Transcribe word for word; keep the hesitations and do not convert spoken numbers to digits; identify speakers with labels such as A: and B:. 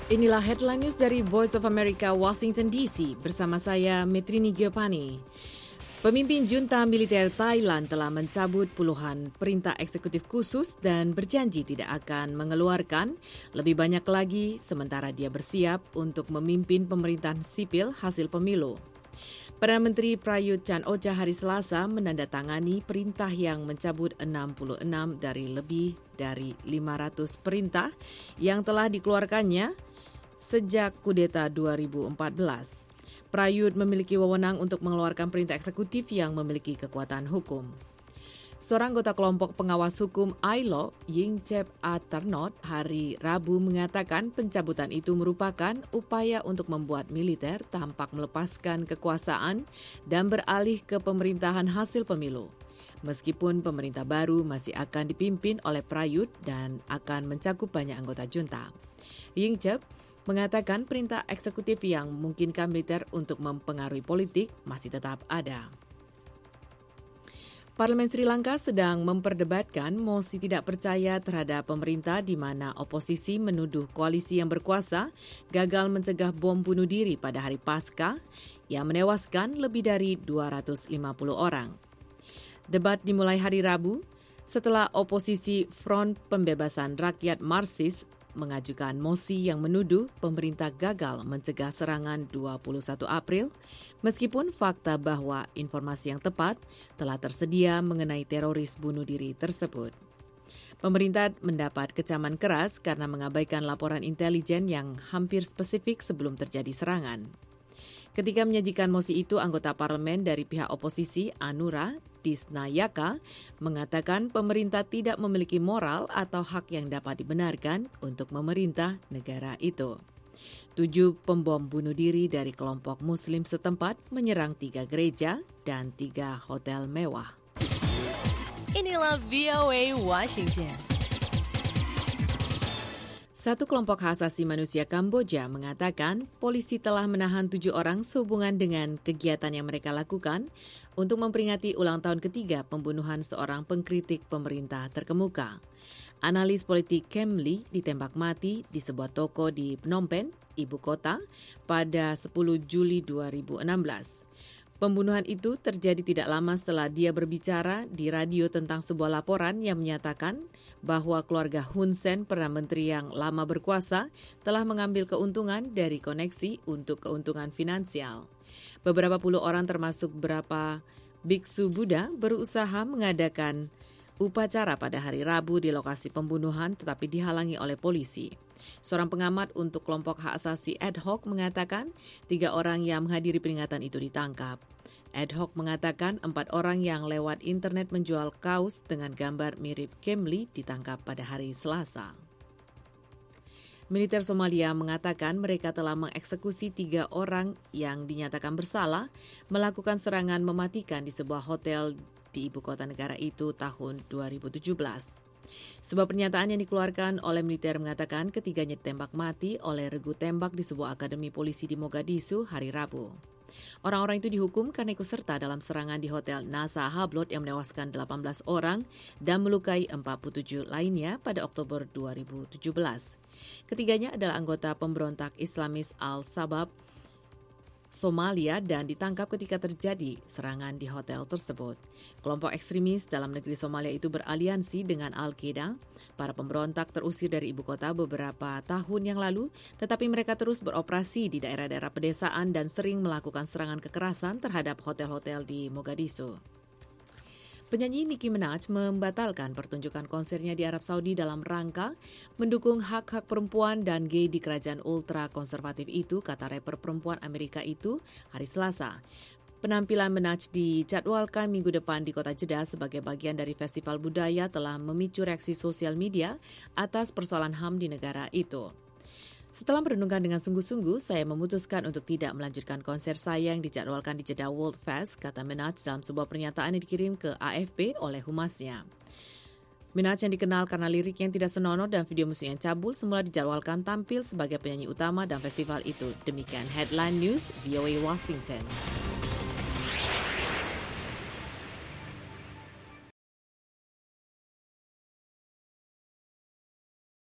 A: Inilah headline news dari Voice of America, Washington D C. Bersama saya, Metrini Giopani. Pemimpin junta militer Thailand telah mencabut puluhan perintah eksekutif khusus dan berjanji tidak akan mengeluarkan lebih banyak lagi sementara dia bersiap untuk memimpin pemerintahan sipil hasil pemilu. Perdana Menteri Prayut Chan-o-cha hari Selasa menandatangani perintah yang mencabut enam puluh enam dari lebih dari lima ratus perintah yang telah dikeluarkannya sejak kudeta dua ribu empat belas. Prayut memiliki wewenang untuk mengeluarkan perintah eksekutif yang memiliki kekuatan hukum. Seorang anggota kelompok pengawas hukum I L O, Yingchep Aternot, hari Rabu mengatakan pencabutan itu merupakan upaya untuk membuat militer tampak melepaskan kekuasaan dan beralih ke pemerintahan hasil pemilu. Meskipun pemerintah baru masih akan dipimpin oleh Prayut dan akan mencakup banyak anggota junta. Yingchep mengatakan perintah eksekutif yang memungkinkan militer untuk mempengaruhi politik masih tetap ada. Parlemen Sri Lanka sedang memperdebatkan mosi tidak percaya terhadap pemerintah di mana oposisi menuduh koalisi yang berkuasa gagal mencegah bom bunuh diri pada hari Paskah yang menewaskan lebih dari dua ratus lima puluh orang. Debat dimulai hari Rabu setelah oposisi Front Pembebasan Rakyat Marxis mengajukan mosi yang menuduh pemerintah gagal mencegah serangan dua puluh satu April, meskipun fakta bahwa informasi yang tepat telah tersedia mengenai teroris bunuh diri tersebut. Pemerintah mendapat kecaman keras karena mengabaikan laporan intelijen yang hampir spesifik sebelum terjadi serangan. Ketika menyajikan mosi itu, anggota parlemen dari pihak oposisi Anura Disnayaka mengatakan pemerintah tidak memiliki moral atau hak yang dapat dibenarkan untuk memerintah negara itu. Tujuh pembom bunuh diri dari kelompok Muslim setempat menyerang tiga gereja dan tiga hotel mewah.
B: Inilah V O A Washington.
A: Satu kelompok hak asasi manusia Kamboja mengatakan polisi telah menahan tujuh orang sehubungan dengan kegiatan yang mereka lakukan untuk memperingati ulang tahun ketiga pembunuhan seorang pengkritik pemerintah terkemuka. Analis politik Kem Lee ditembak mati di sebuah toko di Phnom Penh, ibu kota, pada sepuluh Juli dua ribu enam belas. Pembunuhan itu terjadi tidak lama setelah dia berbicara di radio tentang sebuah laporan yang menyatakan bahwa keluarga Hun Sen, Perdana Menteri yang lama berkuasa, telah mengambil keuntungan dari koneksi untuk keuntungan finansial. Beberapa puluh orang termasuk beberapa biksu Buddha berusaha mengadakan upacara pada hari Rabu di lokasi pembunuhan tetapi dihalangi oleh polisi. Seorang pengamat untuk kelompok hak asasi ad hoc mengatakan tiga orang yang menghadiri peringatan itu ditangkap. Ad hoc mengatakan empat orang yang lewat internet menjual kaos dengan gambar mirip Kem Lee ditangkap pada hari Selasa. Militer Somalia mengatakan mereka telah mengeksekusi tiga orang yang dinyatakan bersalah melakukan serangan mematikan di sebuah hotel di ibu kota negara itu tahun dua ribu tujuh belas. Sebuah pernyataan yang dikeluarkan oleh militer mengatakan ketiganya ditembak mati oleh regu tembak di sebuah akademi polisi di Mogadishu hari Rabu. Orang-orang itu dihukum karena ikut serta dalam serangan di Hotel Nasa Hablot yang menewaskan delapan belas orang dan melukai empat puluh tujuh lainnya pada Oktober dua ribu tujuh belas. Ketiganya adalah anggota pemberontak Islamis Al-Shabaab Somalia dan ditangkap ketika terjadi serangan di hotel tersebut. Kelompok ekstremis dalam negeri Somalia itu beraliansi dengan Al-Qaeda. Para pemberontak terusir dari ibu kota beberapa tahun yang lalu, tetapi mereka terus beroperasi di daerah-daerah pedesaan dan sering melakukan serangan kekerasan terhadap hotel-hotel di Mogadishu. Penyanyi Nicki Minaj membatalkan pertunjukan konsernya di Arab Saudi dalam rangka mendukung hak-hak perempuan dan gay di kerajaan ultra konservatif itu, kata rapper perempuan Amerika itu hari Selasa. Penampilan Minaj dijadwalkan minggu depan di kota Jeddah sebagai bagian dari festival budaya telah memicu reaksi sosial media atas persoalan H A M di negara itu. Setelah merenungkan dengan sungguh-sungguh, saya memutuskan untuk tidak melanjutkan konser saya yang dijadwalkan di Jeddah World Fest, kata Minaj dalam sebuah pernyataan yang dikirim ke A F P oleh humasnya. Minaj yang dikenal karena lirik yang tidak senonoh dan video musik yang cabul semula dijadwalkan tampil sebagai penyanyi utama dalam festival itu. Demikian Headline News V O A Washington.